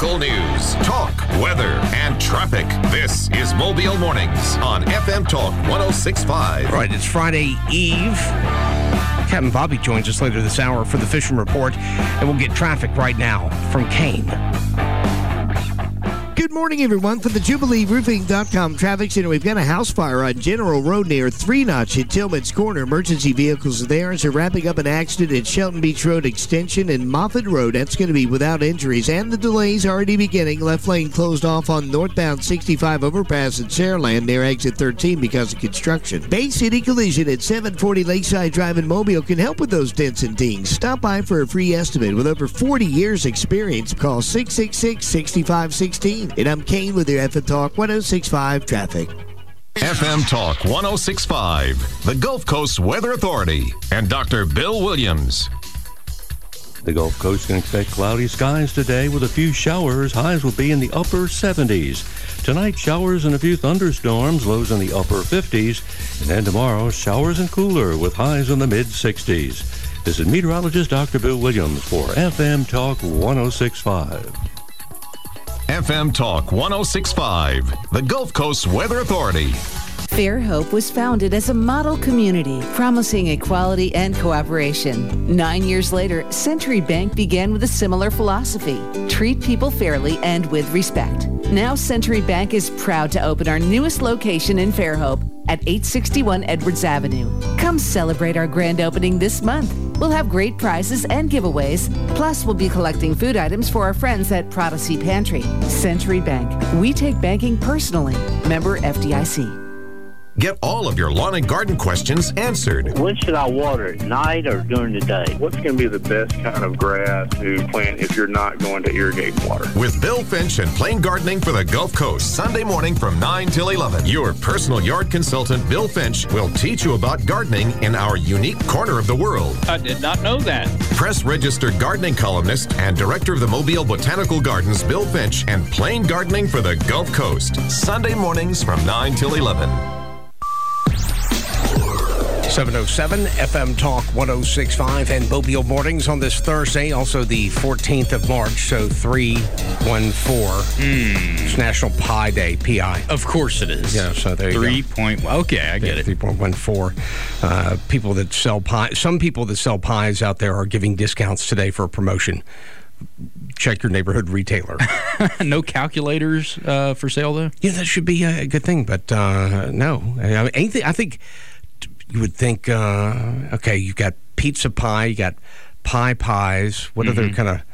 Local news, talk, weather, and traffic. This is Mobile Mornings on FM Talk 106.5. All right, it's Friday Eve. Captain Bobby joins us later this hour for the Fishing Report, and we'll get traffic right now from Kane. Good morning, everyone. For the JubileeRoofing.com traffic center, we've got a house fire on General Road near 3 Notch at Tillman's Corner. Emergency vehicles are there as they're wrapping up an accident at Shelton Beach Road Extension and Moffett Road. That's going to be without injuries, and the delays already beginning. Left lane closed off on northbound 65 overpass at Saraland near exit 13 because of construction. Bay City Collision at 740 Lakeside Drive in Mobile can help with those dents and dings. Stop by for a free estimate. With over 40 years experience, call 666-6516. And I'm Kane with your FM Talk 106.5 traffic. FM Talk 106.5, the Gulf Coast Weather Authority, and Dr. Bill Williams. The Gulf Coast can expect cloudy skies today with a few showers. Highs will be in the upper 70s. Tonight, showers and a few thunderstorms, lows in the upper 50s. And then tomorrow, showers and cooler with highs in the mid-60s. This is meteorologist Dr. Bill Williams for FM Talk 106.5. FM Talk 106.5, the Gulf Coast Weather Authority. Fairhope was founded as a model community, promising equality and cooperation. 9 years later, Century Bank began with a similar philosophy: treat people fairly and with respect. Now, Century Bank is proud to open our newest location in Fairhope at 861 Edwards Avenue. Come celebrate our grand opening this month. We'll have great prizes and giveaways. Plus, we'll be collecting food items for our friends at Prodigy Pantry. Century Bank. We take banking personally. Member FDIC. Get all of your lawn and garden questions answered. When should I water, at night or during the day? What's going to be the best kind of grass to plant if you're not going to irrigate water? With Bill Finch and Plain Gardening for the Gulf Coast, Sunday morning from 9 till 11. Your personal yard consultant, Bill Finch, will teach you about gardening in our unique corner of the world. I did not know that. Press-registered gardening columnist and director of the Mobile Botanical Gardens, Bill Finch, and Plain Gardening for the Gulf Coast. Sunday mornings from 9 till 11. 707 FM Talk 106.5 and Mobile Mornings on this Thursday, also the 14th of March, so 314. It's National Pie Day, P-I. Of course it is. Yeah, so there you 3 point. Okay, I get it. 3.14. People that sell pie. Some people that sell pies out there are giving discounts today for a promotion. Check your neighborhood retailer. No calculators for sale, though? Yeah, that should be a good thing, but no. I think you would think, okay, you got pizza pie, you got pies. What other kind of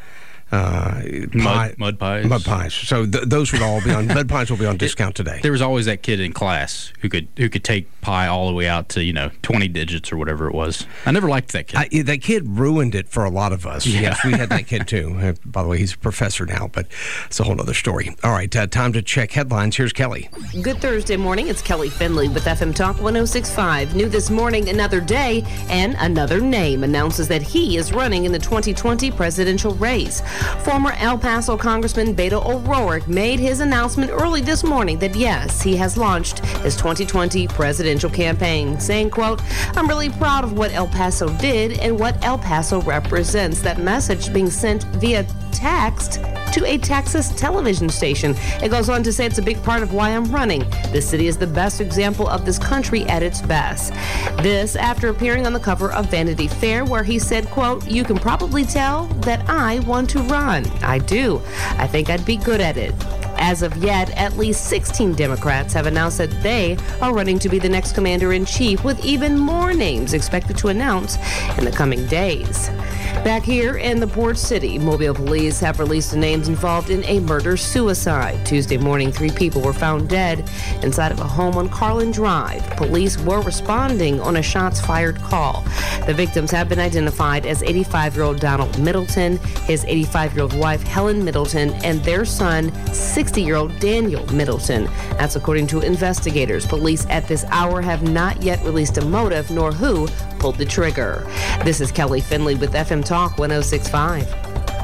mud pies? Mud pies. So those would all be on. Mud pies will be on discount today. There was always that kid in class who could take pie all the way out to 20 digits or whatever it was. I never liked that kid. That kid ruined it for a lot of us. Yeah. Yes, we had that kid too. By the way, he's a professor now, but it's a whole other story. All right, time to check headlines. Here's Kelly. Good Thursday morning. It's Kelly Finley with FM Talk 106.5. New this morning, another day and another name announces that he is running in the 2020 presidential race. Former El Paso Congressman Beto O'Rourke made his announcement early this morning that yes, he has launched his 2020 presidential campaign, saying, quote, "I'm really proud of what El Paso did and what El Paso represents." That message being sent via text to a Texas television station. It goes on to say, "It's a big part of why I'm running. This city is the best example of this country at its best." This after appearing on the cover of Vanity Fair, where he said, quote, "You can probably tell that I want to run. I do. I think I'd be good at it." As of yet, at least 16 Democrats have announced that they are running to be the next commander-in-chief, with even more names expected to announce in the coming days. Back here in the Port City, Mobile police have released the names involved in a murder-suicide. Tuesday morning, 3 people were found dead inside of a home on Carlin Drive. Police were responding on a shots-fired call. The victims have been identified as 85-year-old Donald Middleton, his 85-year-old wife Helen Middleton, and their son, 60-year-old Daniel Middleton. That's according to investigators. Police at this hour have not yet released a motive nor who pulled the trigger. This is Kelly Finley with FM Talk 106.5.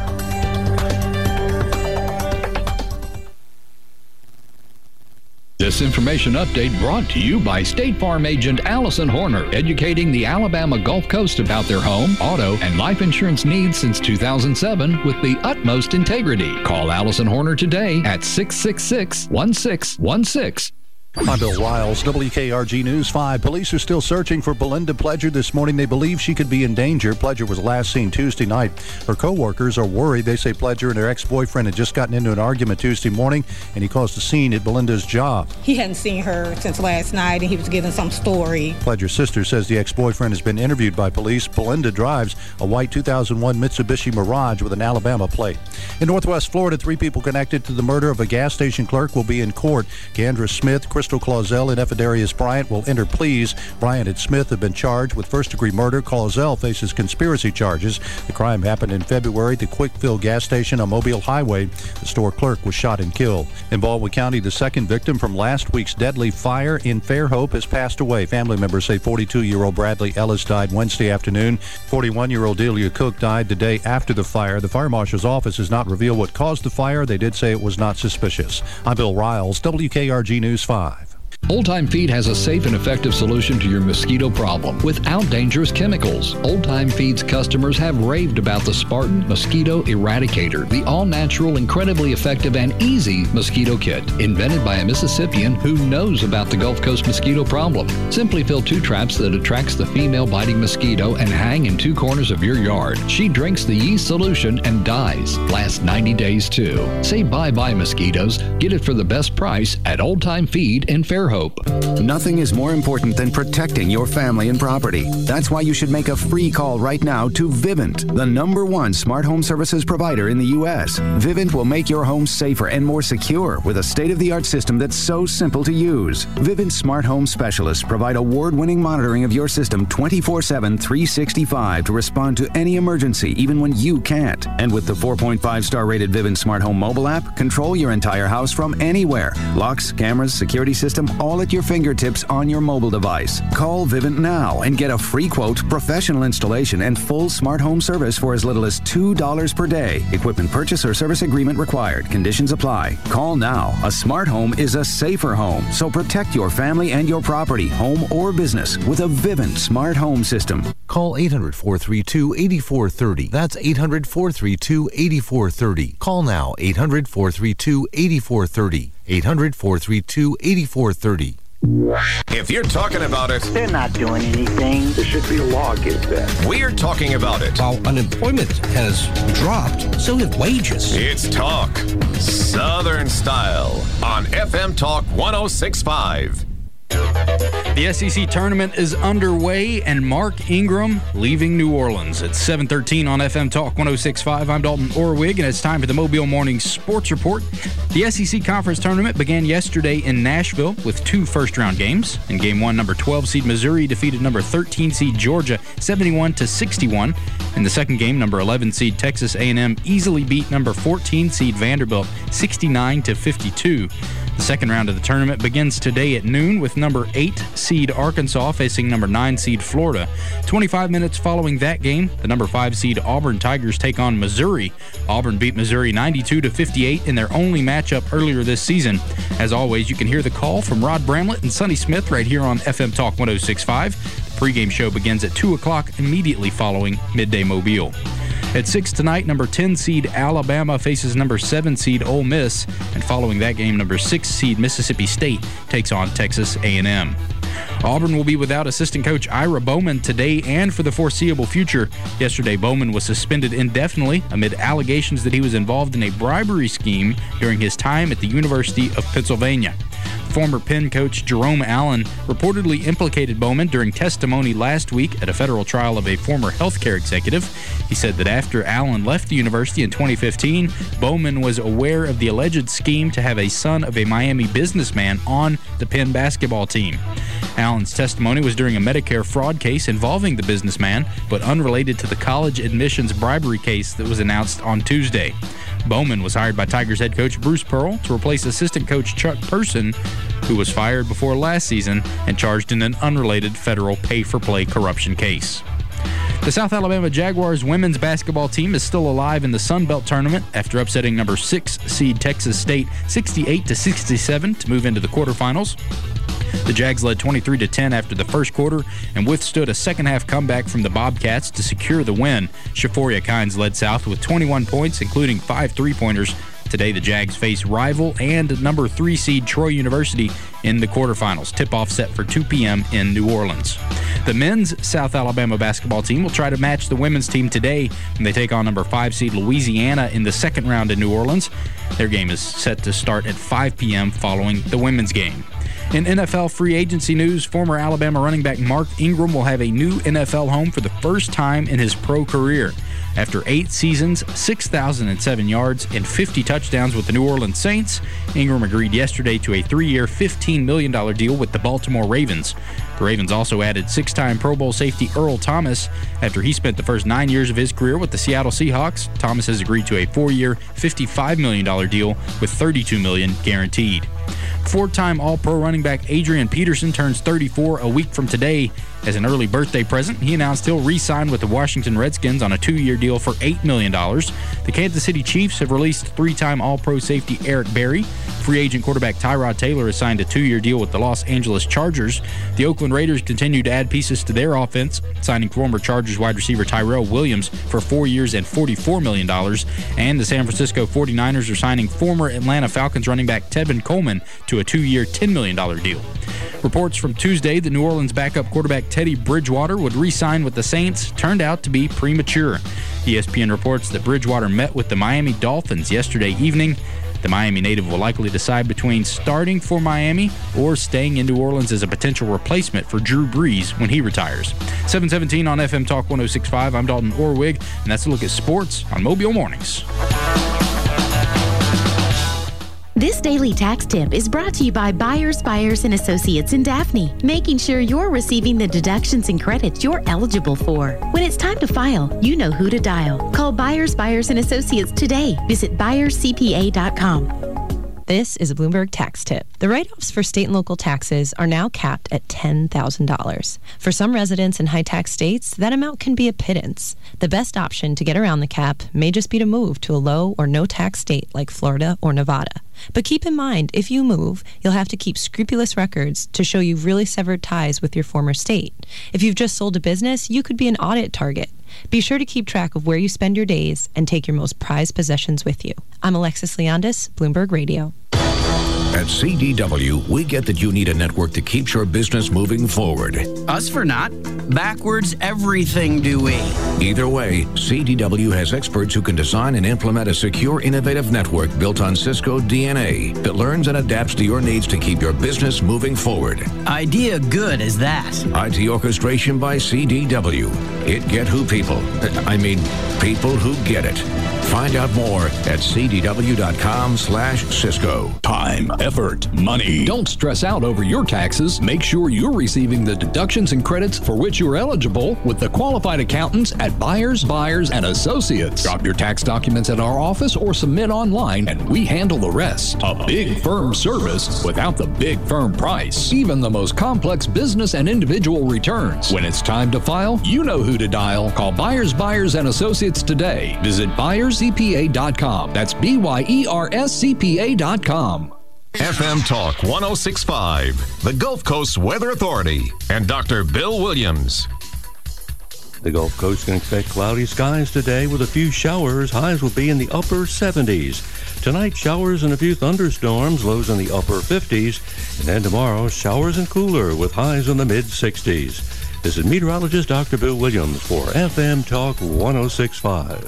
The This information update brought to you by State Farm agent Allison Horner, educating the Alabama Gulf Coast about their home, auto, and life insurance needs since 2007 with the utmost integrity. Call Allison Horner today at 666-1616. I'm Bill Riles, WKRG News 5. Police are still searching for Belinda Pledger this morning. They believe she could be in danger. Pledger was last seen Tuesday night. Her co-workers are worried. They say Pledger and her ex-boyfriend had just gotten into an argument Tuesday morning, and he caused a scene at Belinda's job. He hadn't seen her since last night, and he was giving some story. Pledger's sister says the ex-boyfriend has been interviewed by police. Belinda drives a white 2001 Mitsubishi Mirage with an Alabama plate. In Northwest Florida, 3 people connected to the murder of a gas station clerk will be in court. Gandra Smith, Crystal Clausell, and Ephidarius Bryant will enter pleas. Bryant and Smith have been charged with first-degree murder. Clausell faces conspiracy charges. The crime happened in February at the Quick Fill gas station on Mobile Highway. The store clerk was shot and killed. In Baldwin County, the second victim from last week's deadly fire in Fairhope has passed away. Family members say 42-year-old Bradley Ellis died Wednesday afternoon. 41-year-old Delia Cook died the day after the fire. The fire marshal's office has not revealed what caused the fire. They did say it was not suspicious. I'm Bill Riles, WKRG News 5. Old Time Feed has a safe and effective solution to your mosquito problem without dangerous chemicals. Old Time Feed's customers have raved about the Spartan Mosquito Eradicator, the all-natural, incredibly effective, and easy mosquito kit, invented by a Mississippian who knows about the Gulf Coast mosquito problem. Simply fill 2 traps that attracts the female biting mosquito and hang in 2 corners of your yard. She drinks the yeast solution and dies. Lasts 90 days too. Say bye-bye mosquitoes. Get it for the best price at Old Time Feed in Fairhope. Nothing is more important than protecting your family and property. That's why you should make a free call right now to Vivint, the #1 smart home services provider in the U.S. Vivint will make your home safer and more secure with a state-of-the-art system that's so simple to use. Vivint smart home specialists provide award-winning monitoring of your system 24/7, 365 to respond to any emergency, even when you can't. And with the 4.5-star rated Vivint smart home mobile app, control your entire house from anywhere. Locks, cameras, security system, all at your fingertips on your mobile device. Call Vivint now and get a free quote, professional installation, and full smart home service for as little as $2 per day. Equipment purchase or service agreement required. Conditions apply. Call now. A smart home is a safer home, so protect your family and your property, home or business, with a Vivint smart home system. Call 800-432-8430. That's 800-432-8430. Call now, 800-432-8430. 800-432-8430. If you're talking about it, they're not doing anything. There should be a law against that. We're talking about it. While unemployment has dropped, so have wages. It's Talk Southern Style on FM Talk 106.5. The SEC tournament is underway, and Mark Ingram leaving New Orleans. It's 7:13 on FM Talk 106.5. I'm Dalton Orwig, and it's time for the Mobile Morning Sports Report. The SEC Conference Tournament began yesterday in Nashville with 2 first-round games. In Game 1, number 12 seed Missouri defeated number 13 seed Georgia 71-61. In the second game, number 11 seed Texas A&M easily beat number 14 seed Vanderbilt 69-52. The second round of the tournament begins today at noon with number 8 seed Arkansas facing number 9 seed Florida. 25 minutes following that game, the number 5 seed Auburn Tigers take on Missouri. Auburn beat Missouri 92-58 in their only matchup earlier this season. As always, you can hear the call from Rod Bramlett and Sonny Smith right here on FM Talk 106.5. The pregame show begins at 2 o'clock immediately following Midday Mobile. At 6 tonight, number 10 seed Alabama faces number 7 seed Ole Miss, and following that game, number 6 seed Mississippi State takes on Texas A&M. Auburn will be without assistant coach Ira Bowman today and for the foreseeable future. Yesterday, Bowman was suspended indefinitely amid allegations that he was involved in a bribery scheme during his time at the University of Pennsylvania. Former Penn coach Jerome Allen reportedly implicated Bowman during testimony last week at a federal trial of a former healthcare executive. He said that after Allen left the university in 2015, Bowman was aware of the alleged scheme to have a son of a Miami businessman on the Penn basketball team. Allen's testimony was during a Medicare fraud case involving the businessman, but unrelated to the college admissions bribery case that was announced on Tuesday. Bowman was hired by Tigers head coach Bruce Pearl to replace assistant coach Chuck Person, who was fired before last season and charged in an unrelated federal pay-for-play corruption case. The South Alabama Jaguars women's basketball team is still alive in the Sun Belt tournament after upsetting number 6 seed Texas State 68-67 to move into the quarterfinals. The Jags led 23-10 after the first quarter and withstood a second-half comeback from the Bobcats to secure the win. Shaforia Kynes led South with 21 points, including 5 three-pointers. Today, the Jags face rival and number 3 seed Troy University in the quarterfinals. Tip-off set for 2 p.m. in New Orleans. The men's South Alabama basketball team will try to match the women's team today when they take on number 5 seed Louisiana in the second round in New Orleans. Their game is set to start at 5 p.m. following the women's game. In NFL free agency news, former Alabama running back Mark Ingram will have a new NFL home for the first time in his pro career. After 8 seasons, 6,007 yards, and 50 touchdowns with the New Orleans Saints, Ingram agreed yesterday to a 3-year, $15 million deal with the Baltimore Ravens. The Ravens also added 6-time Pro Bowl safety Earl Thomas. After he spent the first 9 years of his career with the Seattle Seahawks, Thomas has agreed to a 4-year, $55 million deal with $32 million guaranteed. 4-time All-Pro running back Adrian Peterson turns 34 a week from today. As an early birthday present, he announced he'll re-sign with the Washington Redskins on a 2-year deal for $8 million. The Kansas City Chiefs have released 3-time All-Pro safety Eric Berry. Free agent quarterback Tyrod Taylor has signed a 2-year deal with the Los Angeles Chargers. The Oakland Raiders continue to add pieces to their offense, signing former Chargers wide receiver Tyrell Williams for 4 years and $44 million. And the San Francisco 49ers are signing former Atlanta Falcons running back Tevin Coleman to a 2-year, $10 million deal. Reports from Tuesday that New Orleans backup quarterback Teddy Bridgewater would re-sign with the Saints turned out to be premature. ESPN reports that Bridgewater met with the Miami Dolphins yesterday evening. The Miami native will likely decide between starting for Miami or staying in New Orleans as a potential replacement for Drew Brees when he retires. 7:17 on FM Talk 106.5. I'm Dalton Orwig, and that's a look at sports on Mobile Mornings. This daily tax tip is brought to you by Byers, Byers & Associates in Daphne, making sure you're receiving the deductions and credits you're eligible for. When it's time to file, you know who to dial. Call Byers, Byers & Associates today. Visit buyerscpa.com. This is a Bloomberg tax tip. The write-offs for state and local taxes are now capped at $10,000. For some residents in high-tax states, that amount can be a pittance. The best option to get around the cap may just be to move to a low or no-tax state like Florida or Nevada. But keep in mind, if you move, you'll have to keep scrupulous records to show you've really severed ties with your former state. If you've just sold a business, you could be an audit target. Be sure to keep track of where you spend your days and take your most prized possessions with you. I'm Alexis Leondis, Bloomberg Radio. At CDW, we get that you need a network that keeps your business moving forward. Us for not. Backwards everything do we. Either way, CDW has experts who can design and implement a secure, innovative network built on Cisco DNA that learns and adapts to your needs to keep your business moving forward. Idea good as that. IT orchestration by CDW. It get who people. People who get it. Find out more at cdw.com/Cisco. Time, effort, money. Don't stress out over your taxes. Make sure you're receiving the deductions and credits for which you're eligible with the qualified accountants at Byers, Byers & Associates. Drop your tax documents at our office or submit online and we handle the rest. A big firm service without the big firm price. Even the most complex business and individual returns. When it's time to file, you know who to dial. Call Byers, Byers & Associates today. Visit ByersCPA.com. That's BYERSCPA.com. FM Talk 106.5, the Gulf Coast Weather Authority, and Dr. Bill Williams. The Gulf Coast can expect cloudy skies today with a few showers. Highs will be in the upper 70s. Tonight, showers and a few thunderstorms, lows in the upper 50s. And then tomorrow, showers and cooler with highs in the mid-60s. This is meteorologist Dr. Bill Williams for FM Talk 106.5.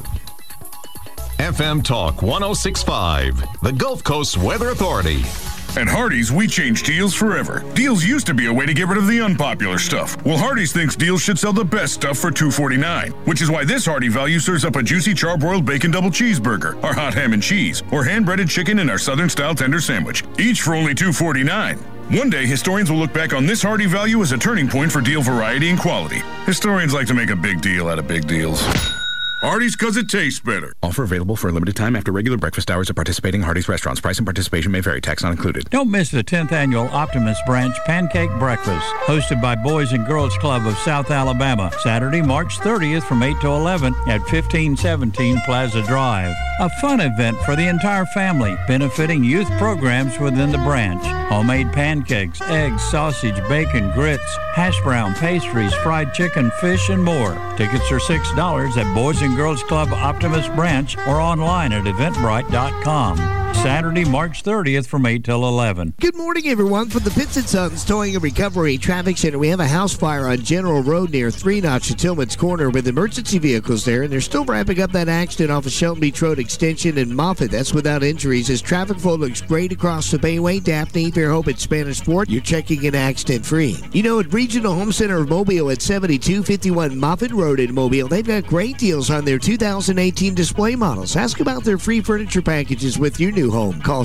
FM Talk 106.5, the Gulf Coast Weather Authority. At Hardee's, we change deals forever. Deals used to be a way to get rid of the unpopular stuff. Well, Hardee's thinks deals should sell the best stuff for $2.49, which is why this Hardee value serves up a juicy charbroiled bacon double cheeseburger, our hot ham and cheese, or hand-breaded chicken in our Southern-style tender sandwich, each for only $2.49. One day, historians will look back on this Hardee value as a turning point for deal variety and quality. Historians like to make a big deal out of big deals. Hardee's because it tastes better. Offer available for a limited time after regular breakfast hours at participating Hardee's restaurants. Price and participation may vary. Tax not included. Don't miss the 10th annual Optimus Branch Pancake Breakfast, hosted by Boys and Girls Club of South Alabama, Saturday, March 30th from 8 to 11 at 1517 Plaza Drive. A fun event for the entire family, benefiting youth programs within the branch. Homemade pancakes, eggs, sausage, bacon, grits, hash brown, pastries, fried chicken, fish, and more. Tickets are $6 at Boys and Girls Club Optimus Branch or online at eventbrite.com. Saturday, March 30th from 8 till 11. Good morning, everyone. From the Pitts & Sons Towing and Recovery Traffic Center, we have a house fire on General Road near 3 Notch at Tillman's Corner with emergency vehicles there, and they're still wrapping up that accident off of Shelton Beach Road Extension in Moffett. That's without injuries as traffic flow looks great across the Bayway. Daphne, Fairhope, and Spanish Fort, you're checking in accident-free. You know, at Regional Home Center of Mobile at 7251 Moffett Road in Mobile, they've got great deals on their 2018 display models. Ask about their free furniture packages with your new home. Call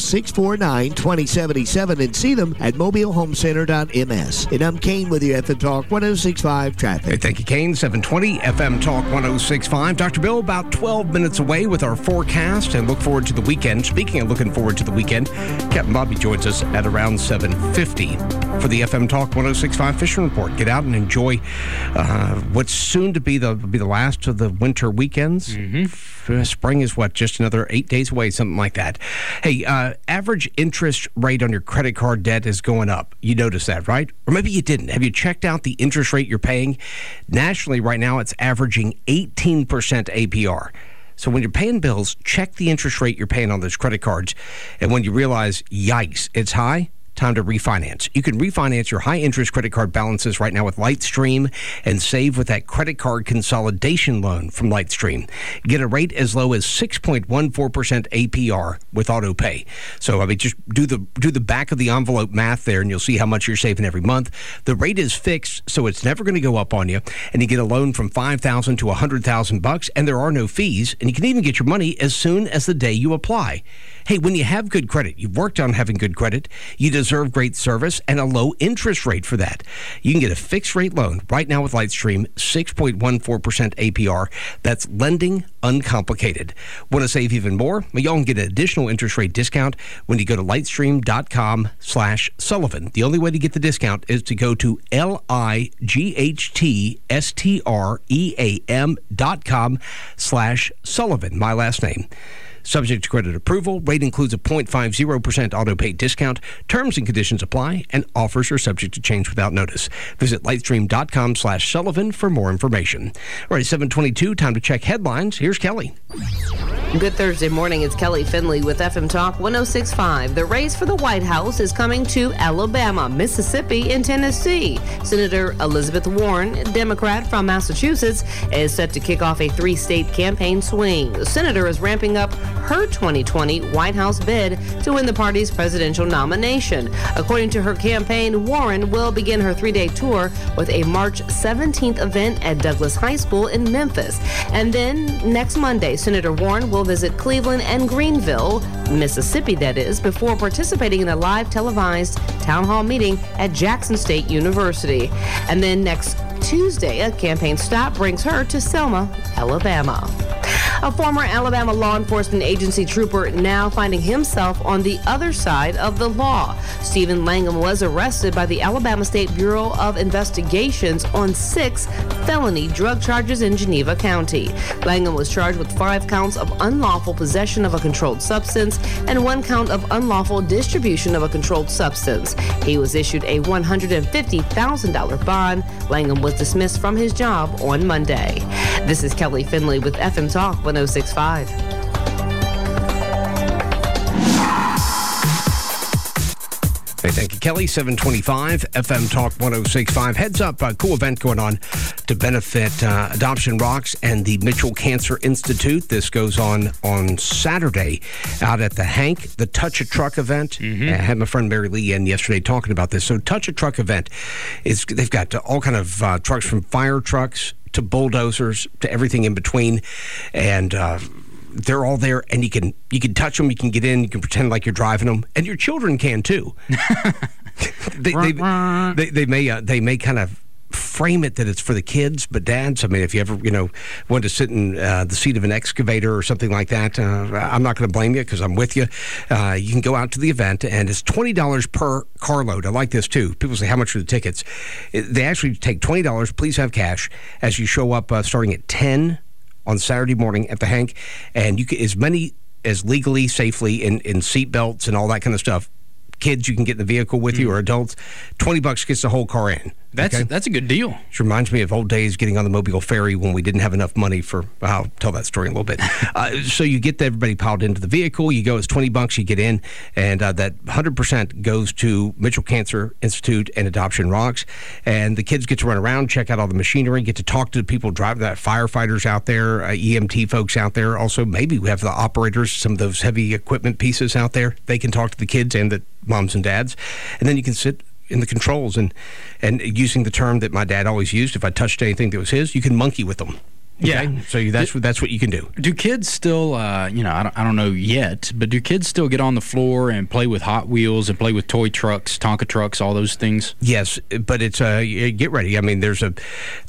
649-2077 and see them at mobilehomecenter.ms. And I'm Kane with you, FM Talk 106.5 Traffic. Hey, thank you, Kane. 720 FM Talk 106.5. Dr. Bill, about 12 minutes away with our forecast and look forward to the weekend. Speaking of looking forward to the weekend, Captain Bobby joins us at around 7:50 for the FM Talk 106.5 Fishing Report. Get out and enjoy what's soon to be the last of the winter weekends. Spring is just another 8 days away, something like that. Hey, average interest rate on your credit card debt is going up. You noticed that, right? Or maybe you didn't. Have you checked out the interest rate you're paying? Nationally, right now, it's averaging 18% APR. So when you're paying bills, check the interest rate you're paying on those credit cards. And when you realize, yikes, it's high, time to refinance. You can refinance your high-interest credit card balances right now with Lightstream and save with that credit card consolidation loan from Lightstream. Get a rate as low as 6.14% APR with AutoPay. So, just do the back of the envelope math there, and you'll see how much you're saving every month. The rate is fixed, so it's never going to go up on you, and you get a loan from $5,000 to $100,000, and there are no fees, and you can even get your money as soon as the day you apply. Hey, when you have good credit, you've worked on having good credit, you deserve great service and a low interest rate for that. You can get a fixed rate loan right now with Lightstream, 6.14% APR. That's lending uncomplicated. Want to save even more? Well, y'all can get an additional interest rate discount when you go to lightstream.com/Sullivan. The only way to get the discount is to go to lightstream.com/Sullivan, my last name. Subject to credit approval. Rate includes a 0.50% auto-pay discount. Terms and conditions apply, and offers are subject to change without notice. Visit lightstream.com/Sullivan for more information. All right, 7:22, time to check headlines. Here's Kelly. Good Thursday morning. It's Kelly Finley with FM Talk 106.5. The race for the White House is coming to Alabama, Mississippi, and Tennessee. Senator Elizabeth Warren, Democrat from Massachusetts, is set to kick off a 3-state campaign swing. The senator is ramping up her 2020 White House bid to win the party's presidential nomination. According to her campaign, Warren will begin her 3-day tour with a March 17th event at Douglas High School in Memphis. And then next Monday, Senator Warren will visit Cleveland and Greenville, Mississippi that is, before participating in a live televised town hall meeting at Jackson State University. And then next Tuesday, a campaign stop brings her to Selma, Alabama. A former Alabama law enforcement agency trooper now finding himself on the other side of the law. Stephen Langham was arrested by the Alabama State Bureau of Investigations on 6 felony drug charges in Geneva County. Langham was charged with 5 counts of unlawful possession of a controlled substance and 1 count of unlawful distribution of a controlled substance. He was issued a $150,000 bond. Langham was dismissed from his job on Monday. This is Kelly Finley with FM Talk 106.5. Hey, thank you, Kelly. 725 FM Talk 106.5. Heads up, a cool event going on to benefit Adoption Rocks and the Mitchell Cancer Institute. This goes on Saturday out at the Hank, the Touch a Truck event. I had my friend Mary Lee in yesterday talking about this. So Touch a Truck event, they've got all kind of trucks, from fire trucks to bulldozers to everything in between. And they're all there, and you can touch them, you can get in, you can pretend like you're driving them, and your children can too. they may kind of frame it that it's for the kids, but dads, I mean, if you ever, wanted to sit in the seat of an excavator or something like that, I'm not going to blame you because I'm with you. You can go out to the event, and it's $20 per carload. I like this, too. People say, how much are the tickets? They actually take $20, please have cash, as you show up starting at 10 on Saturday morning at the Hank, and you can, as many as legally, safely, in seat belts and all that kind of stuff. Kids you can get in the vehicle with you, or adults, $20 gets the whole car in. That's a good deal. Which reminds me of old days getting on the Mobile Ferry when we didn't have enough money for. I'll tell that story in a little bit. So you get everybody piled into the vehicle. You go, it's $20. You get in, and that 100% goes to Mitchell Cancer Institute and Adoption Rocks. And the kids get to run around, check out all the machinery, get to talk to the people driving that, firefighters out there, EMT folks out there. Also, maybe we have the operators, some of those heavy equipment pieces out there. They can talk to the kids and the moms and dads, and then you can sit in the controls and using the term that my dad always used, if I touched anything that was his, you can monkey with them. Okay? Yeah. So that's what you can do. Do kids still, I don't know yet, but do kids still get on the floor and play with Hot Wheels and play with toy trucks, Tonka trucks, all those things? Yes, but it's get ready. I mean, there's a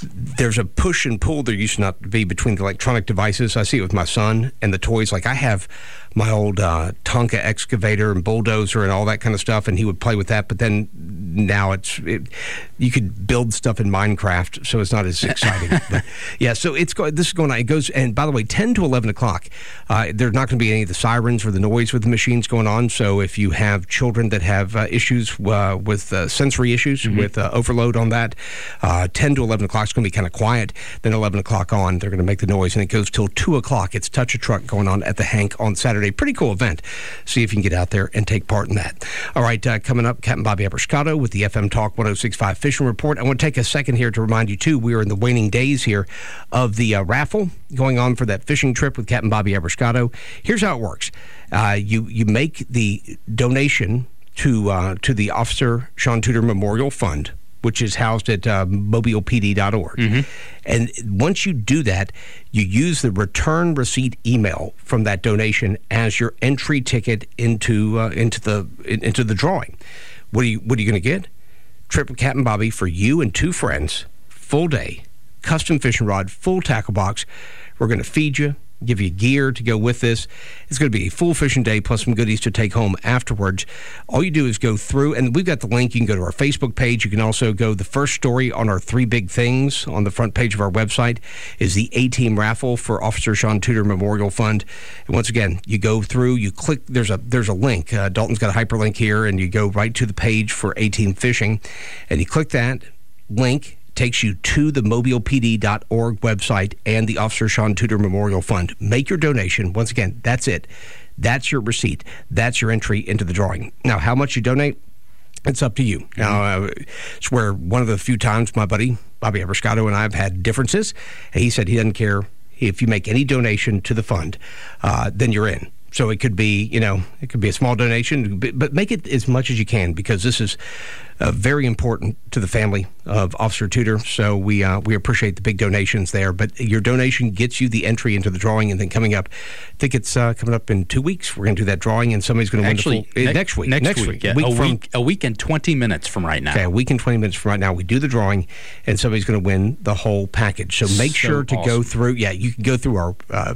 push and pull there used to not be between the electronic devices. I see it with my son and the toys. Like I have my old Tonka excavator and bulldozer and all that kind of stuff, and he would play with that. But then now you could build stuff in Minecraft, so it's not as exciting. But yeah, so this is going on. It goes, and by the way, 10 to 11 o'clock, there's not going to be any of the sirens or the noise with the machines going on. So if you have children that have issues with sensory issues, with overload on that, 10 to 11 o'clock is going to be kind of quiet. Then 11 o'clock on, they're going to make the noise, and it goes till 2 o'clock. It's Touch a Truck going on at the Hank on Saturday. Pretty cool event. See if you can get out there and take part in that. All right, coming up, Captain Bobby Abrascato with the FM Talk 106.5 Fishing Report. I want to take a second here to remind you, too, we are in the waning days here of the raffle going on for that fishing trip with Captain Bobby Abrascato. Here's how it works. You make the donation to the Officer Sean Tudor Memorial Fund, which is housed at mobilepd.org. And once you do that, you use the return receipt email from that donation as your entry ticket into the drawing. What are you going to get? Trip with Captain Bobby for you and 2 friends, full day, custom fishing rod, full tackle box. We're going to feed you, give you gear to go with this. It's going to be a full fishing day plus some goodies to take home afterwards. All you do is go through, and we've got the link. You can go to our Facebook page. You can also go, the first story on our 3 big things on the front page of our website is the A-Team raffle for Officer Sean Tudor Memorial Fund. And once again, you go through, you click, there's a link. Dalton's got a hyperlink here, and you go right to the page for A-Team Fishing, and you click that link. Takes you to the mobilepd.org website and the Officer Sean Tudor Memorial Fund. Make your donation. Once again, that's it. That's your receipt. That's your entry into the drawing. Now, how much you donate, it's up to you. Now, it's where one of the few times my buddy, Bobby Abrascato, and I have had differences. And he said he doesn't care if you make any donation to the fund, then you're in. So it could be, it could be a small donation, but make it as much as you can, because this is very important to the family of Officer Tudor. So we appreciate the big donations there. But your donation gets you the entry into the drawing, and then coming up, I think it's coming up in 2 weeks. We're going to do that drawing, and somebody's going to win the full next week. Next week. Yeah. A week and 20 minutes from right now. Okay, a week and 20 minutes from right now, we do the drawing, and somebody's going to win the whole package. So make sure to go through. Yeah, you can go through our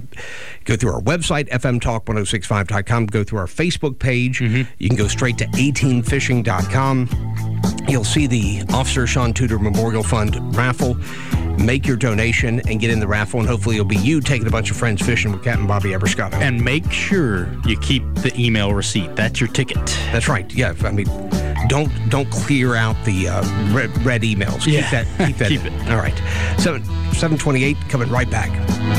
website, fmtalk1065.com. Go through our Facebook page. You can go straight to ateamfishing.com. You'll see the Officer Sean Tudor Memorial Fund raffle. Make your donation and get in the raffle, and hopefully it'll be you taking a bunch of friends fishing with Captain Bobby Abrascato. And make sure you keep the email receipt. That's your ticket. That's right. Yeah, I mean, don't clear out the red emails. Yeah. Keep that keep in. it. All right. 7:28, coming right back.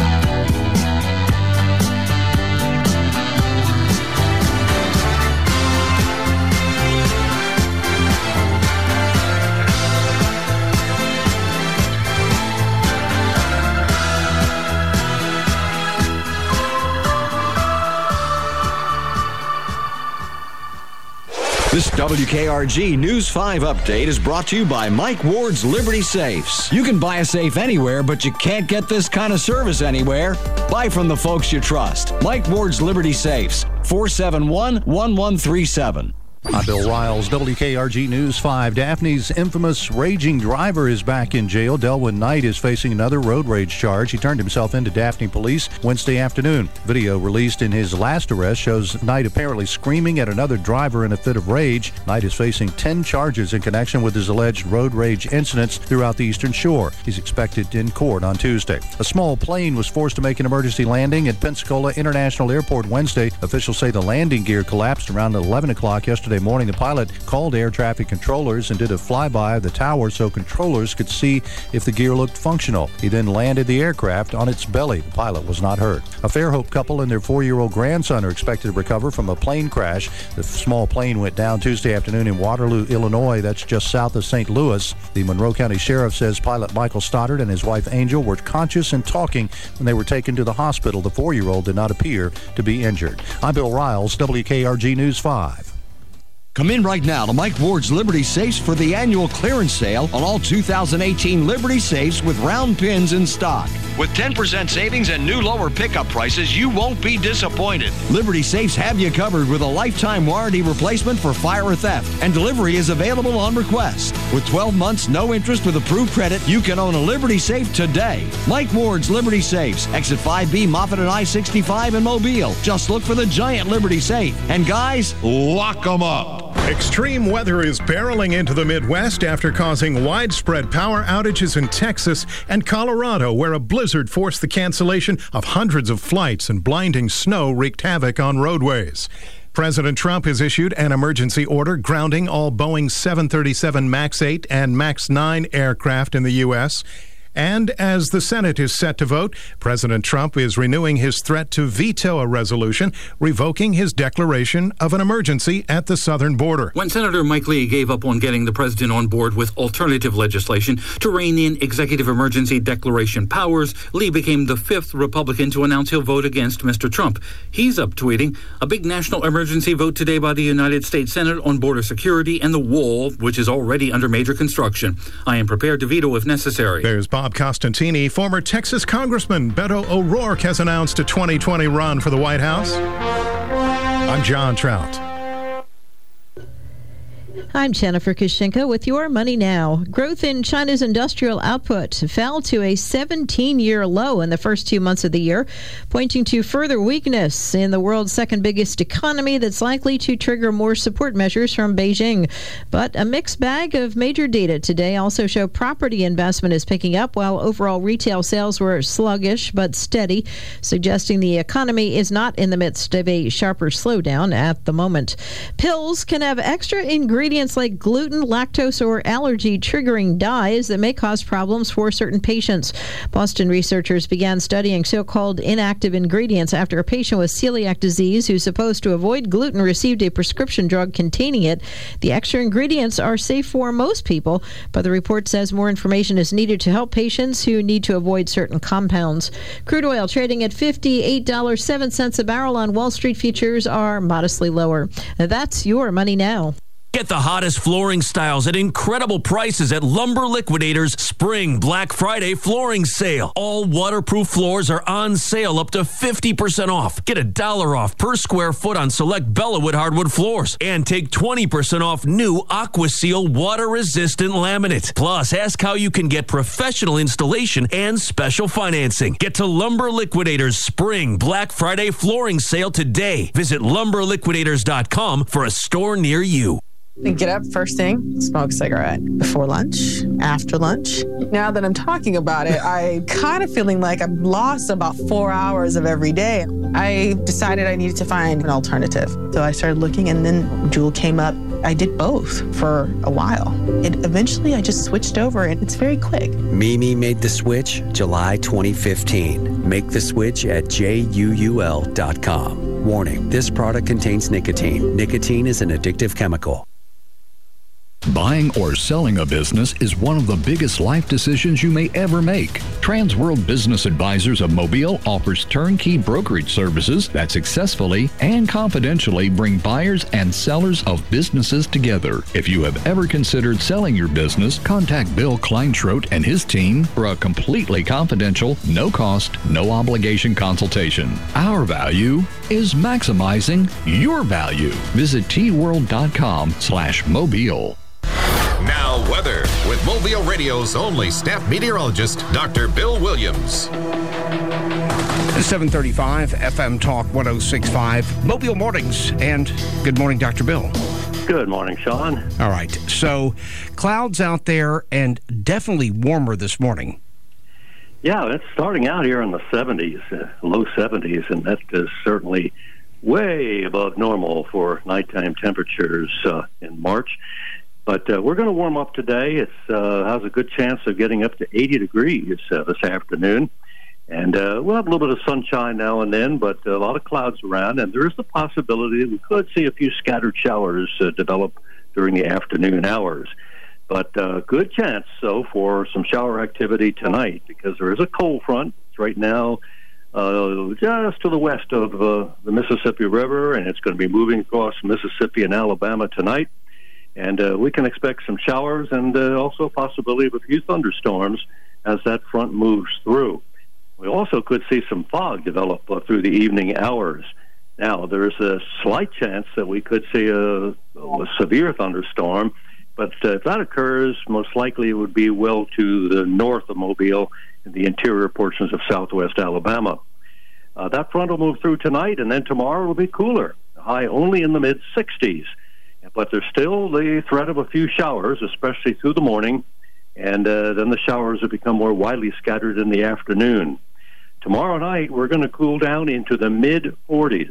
This WKRG News 5 update is brought to you by Mike Ward's Liberty Safes. You can buy a safe anywhere, but you can't get this kind of service anywhere. Buy from the folks you trust. Mike Ward's Liberty Safes, 471-1137. I'm Bill Riles, WKRG News 5. Daphne's infamous raging driver is back in jail. Delwyn Knight is facing another road rage charge. He turned himself into Daphne police Wednesday afternoon. Video released in his last arrest shows Knight apparently screaming at another driver in a fit of rage. Knight is facing 10 charges in connection with his alleged road rage incidents throughout the Eastern Shore. He's expected in court on Tuesday. A small plane was forced to make an emergency landing at Pensacola International Airport Wednesday. Officials say the landing gear collapsed around 11 o'clock yesterday morning. The pilot called air traffic controllers and did a flyby of the tower so controllers could see if the gear looked functional. He then landed the aircraft on its belly. The pilot was not hurt. A Fairhope couple and their 4-year-old grandson are expected to recover from a plane crash. The small plane went down Tuesday afternoon in Waterloo, Illinois. That's just south of St. Louis. The Monroe County Sheriff says pilot Michael Stoddard and his wife Angel were conscious and talking when they were taken to the hospital. The 4-year-old did not appear to be injured. I'm Bill Riles, WKRG News 5. Come in right now to Mike Ward's Liberty Safes for the annual clearance sale on all 2018 Liberty Safes with round pins in stock. With 10% savings and new lower pickup prices, you won't be disappointed. Liberty Safes have you covered with a lifetime warranty replacement for fire or theft, and delivery is available on request. With 12 months, no interest with approved credit, you can own a Liberty Safe today. Mike Ward's Liberty Safes, exit 5B, Moffett and I-65 in Mobile. Just look for the giant Liberty Safe. And guys, lock them up. Extreme weather is barreling into the Midwest after causing widespread power outages in Texas and Colorado, where a blizzard forced the cancellation of hundreds of flights and blinding snow wreaked havoc on roadways. President Trump has issued an emergency order grounding all Boeing 737 MAX 8 and MAX 9 aircraft in the U.S., and as the Senate is set to vote, President Trump is renewing his threat to veto a resolution revoking his declaration of an emergency at the southern border. When Senator Mike Lee gave up on getting the president on board with alternative legislation to rein in executive emergency declaration powers, Lee became the 5th Republican to announce he'll vote against Mr. Trump. He's up tweeting, "A big national emergency vote today by the United States Senate on border security and the wall, which is already under major construction. I am prepared to veto if necessary." There's Bob Costantini. Former Texas Congressman Beto O'Rourke has announced a 2020 run for the White House. I'm John Trout. I'm Jennifer Kushinka with your Money Now. Growth in China's industrial output fell to a 17-year low in the first 2 months of the year, pointing to further weakness in the world's second biggest economy that's likely to trigger more support measures from Beijing. But a mixed bag of major data today also show property investment is picking up, while overall retail sales were sluggish but steady, suggesting the economy is not in the midst of a sharper slowdown at the moment. Pills can have extra ingredients like gluten, lactose, or allergy-triggering dyes that may cause problems for certain patients. Boston researchers began studying so-called inactive ingredients after a patient with celiac disease who's supposed to avoid gluten received a prescription drug containing it. The extra ingredients are safe for most people, but the report says more information is needed to help patients who need to avoid certain compounds. Crude oil trading at $58.07 a barrel on Wall Street. Futures are modestly lower. That's your Money Now. Get the hottest flooring styles at incredible prices at Lumber Liquidators Spring Black Friday flooring sale. All waterproof floors are on sale up to 50% off. Get $1 off per square foot on select Bellawood hardwood floors. And take 20% off new AquaSeal water-resistant laminate. Plus, ask how you can get professional installation and special financing. Get to Lumber Liquidators Spring Black Friday flooring sale today. Visit lumberliquidators.com for a store near you. Get up first thing, smoke a cigarette before lunch, after lunch. Now that I'm talking about it, I kind of feeling like I've lost about 4 hours of every day. I decided I needed to find an alternative. So I started looking, and then Juul came up. I did both for a while. Eventually, I just switched over, and it's very quick. Mimi made the switch July 2015. Make the switch at JUUL.com. Warning, this product contains nicotine. Nicotine is an addictive chemical. Buying or selling a business is one of the biggest life decisions you may ever make. Transworld Business Advisors of Mobile offers turnkey brokerage services that successfully and confidentially bring buyers and sellers of businesses together. If you have ever considered selling your business, contact Bill Kleinschrodt and his team for a completely confidential, no-cost, no-obligation consultation. Our value is maximizing your value. Visit tworld.com/mobile. Now weather with Mobile Radio's only staff meteorologist, Dr. Bill Williams. 735 FM Talk 106.5 Mobile Mornings. And good morning, Dr. Bill. Good morning, Sean. All right. So clouds out there and definitely warmer this morning. Yeah, it's starting out here in the 70s, low 70s, and that is certainly way above normal for nighttime temperatures in March. But we're going to warm up today. It has a good chance of getting up to 80 degrees this afternoon. And we'll have a little bit of sunshine now and then, but a lot of clouds around. And there is the possibility that we could see a few scattered showers develop during the afternoon hours. But good chance, though, for some shower activity tonight because there is a cold front. It's right now just to the west of the Mississippi River, and it's going to be moving across Mississippi and Alabama tonight. And we can expect some showers and also a possibility of a few thunderstorms as that front moves through. We also could see some fog develop through the evening hours. Now, there's a slight chance that we could see a severe thunderstorm, but if that occurs, most likely it would be well to the north of Mobile in the interior portions of southwest Alabama. That front will move through tonight, and then tomorrow will be cooler, high only in the mid-60s. But there's still the threat of a few showers, especially through the morning, and then the showers will become more widely scattered in the afternoon. Tomorrow night, we're going to cool down into the mid-40s.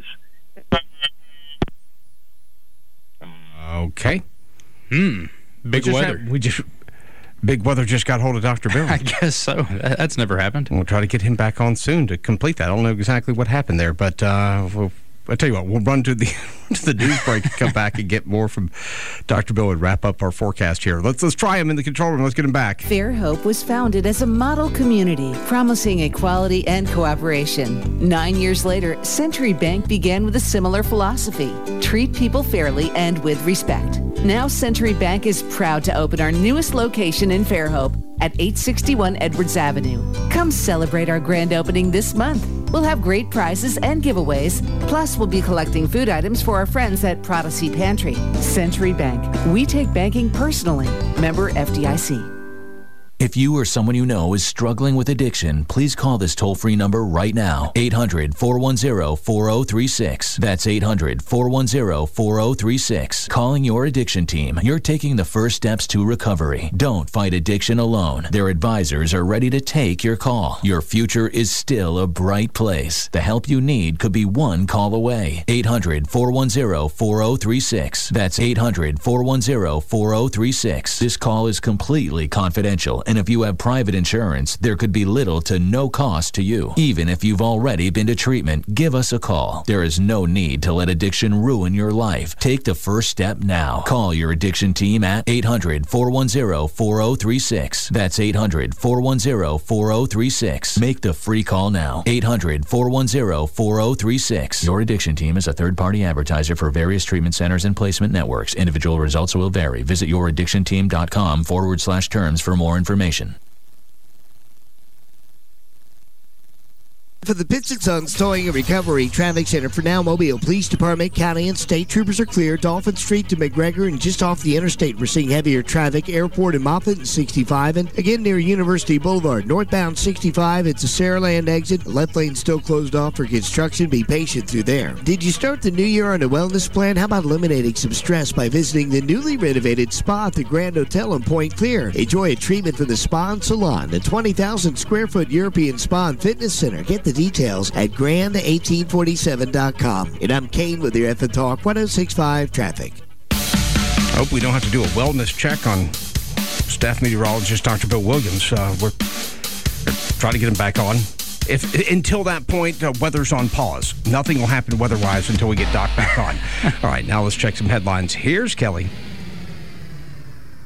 Okay. Big weather. Big weather just got hold of Dr. Bill. I guess so. That's never happened. We'll try to get him back on soon to complete that. I don't know exactly what happened there, but I'll tell you what, we'll run to the news break and come back and get more from Dr. Bill and wrap up our forecast here. Let's try him in the control room. Let's get him back. Fairhope was founded as a model community, promising equality and cooperation. 9 years later, Century Bank began with a similar philosophy: treat people fairly and with respect. Now Century Bank is proud to open our newest location in Fairhope at 861 Edwards Avenue. Come celebrate our grand opening this month. We'll have great prizes and giveaways. Plus, we'll be collecting food items for our friends at Prodigy Pantry. Century Bank. We take banking personally. Member FDIC. If you or someone you know is struggling with addiction, please call this toll-free number right now. 800-410-4036. That's 800-410-4036. Calling your addiction team. You're taking the first steps to recovery. Don't fight addiction alone. Their advisors are ready to take your call. Your future is still a bright place. The help you need could be one call away. 800-410-4036. That's 800-410-4036. This call is completely confidential. And if you have private insurance, there could be little to no cost to you. Even if you've already been to treatment, give us a call. There is no need to let addiction ruin your life. Take the first step now. Call your addiction team at 800-410-4036. That's 800-410-4036. Make the free call now. 800-410-4036. Your addiction team is a third-party advertiser for various treatment centers and placement networks. Individual results will vary. Visit youraddictionteam.com/terms for more information. For the Pitts & Sons Towing and Recovery Traffic Center, for now, Mobile Police Department, County, and State Troopers are clear. Dolphin Street to McGregor and just off the interstate, we're seeing heavier traffic. Airport and Moffett and 65, and again near University Boulevard. Northbound 65, it's a Saraland exit. The left lane still closed off for construction. Be patient through there. Did you start the new year on a wellness plan? How about eliminating some stress by visiting the newly renovated spa at the Grand Hotel in Point Clear? Enjoy a treatment from the Spa and Salon, the 20,000 square foot European Spa and Fitness Center. Get the details at grand1847.com. And I'm Kane with your FM Talk 106.5 Traffic. Hope we don't have to do a wellness check on staff meteorologist Dr. Bill Williams. We're trying to get him back on. Until that point, weather's on pause. Nothing will happen weather-wise until we get Doc back on. All right, now let's check some headlines. Here's Kelly.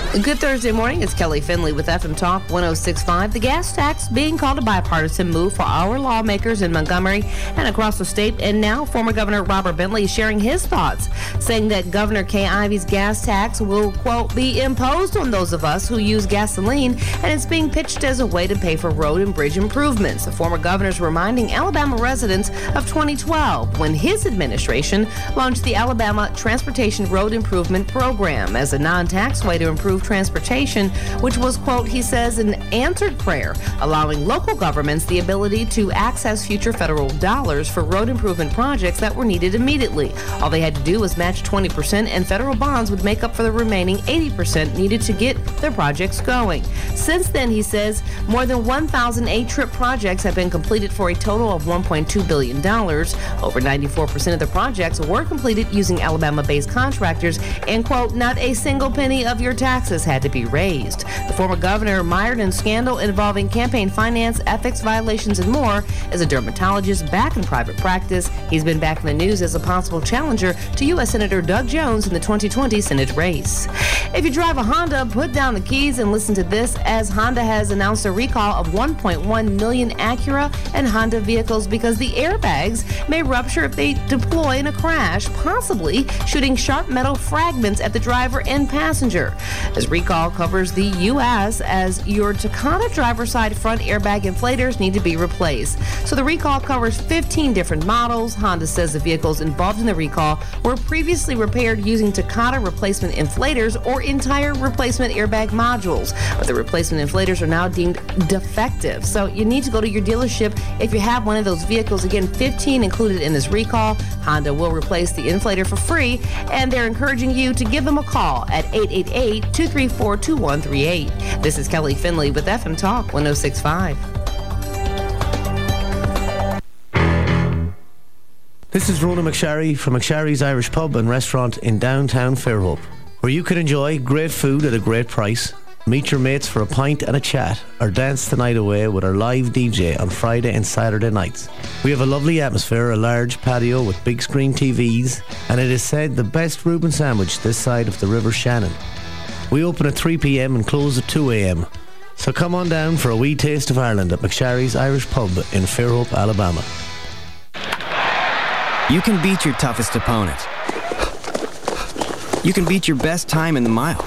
Good Thursday morning. It's Kelly Finley with FM Talk 106.5. The gas tax being called a bipartisan move for our lawmakers in Montgomery and across the state. And now former Governor Robert Bentley is sharing his thoughts, saying that Governor Kay Ivey's gas tax will, quote, be imposed on those of us who use gasoline, and it's being pitched as a way to pay for road and bridge improvements. The former governor is reminding Alabama residents of 2012 when his administration launched the Alabama Transportation Road Improvement Program as a non-tax way to improve transportation, which was, quote, he says, an answered prayer, allowing local governments the ability to access future federal dollars for road improvement projects that were needed immediately. All they had to do was match 20%, and federal bonds would make up for the remaining 80% needed to get their projects going. Since then, he says, more than 1,000 A-Trip projects have been completed for a total of $1.2 billion. Over 94% of the projects were completed using Alabama-based contractors, and, quote, not a single penny of your taxes had to be raised. The former governor, mired in scandal involving campaign finance, ethics violations, and more, is a dermatologist back in private practice. He's been back in the news as a possible challenger to U.S. Senator Doug Jones in the 2020 Senate race. If you drive a Honda, put down the keys and listen to this, as Honda has announced a recall of 1.1 million Acura and Honda vehicles because the airbags may rupture if they deploy in a crash, possibly shooting sharp metal fragments at the driver and passenger. This recall covers the U.S. as your Takata driver's side front airbag inflators need to be replaced. So the recall covers 15 different models. Honda says the vehicles involved in the recall were previously repaired using Takata replacement inflators or entire replacement airbag modules, but the replacement inflators are now deemed defective. So you need to go to your dealership if you have one of those vehicles. Again, 15 included in this recall. Honda will replace the inflator for free, and they're encouraging you to give them a call at 888-234-2138. This is Kelly Finley with FM Talk 106.5. This is Rona McSharry from McSharry's Irish Pub and Restaurant in downtown Fairhope, where you can enjoy great food at a great price, meet your mates for a pint and a chat, or dance the night away with our live DJ on Friday and Saturday nights. We have a lovely atmosphere, a large patio with big screen TVs, and it is said the best Reuben sandwich this side of the River Shannon. We open at 3 p.m. and close at 2 a.m. So come on down for a wee taste of Ireland at McSharry's Irish Pub in Fairhope, Alabama. You can beat your toughest opponent. You can beat your best time in the mile.